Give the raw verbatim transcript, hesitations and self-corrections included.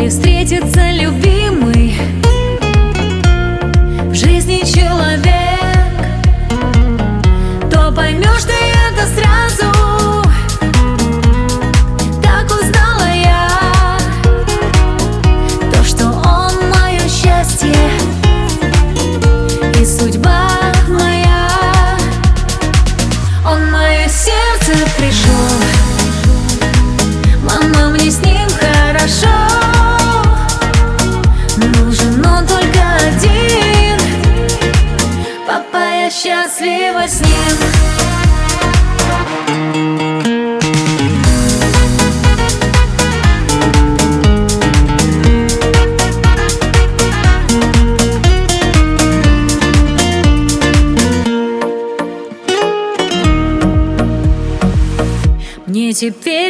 Если встретится любимый в жизни человек, то поймешь ты это сразу. Так узнала я то, что он мое счастье и судьба моя. Он в мое сердце пришел, мама, мне с ним хорошо. Нужен он только один, папа, я счастлива с ним. Мне теперь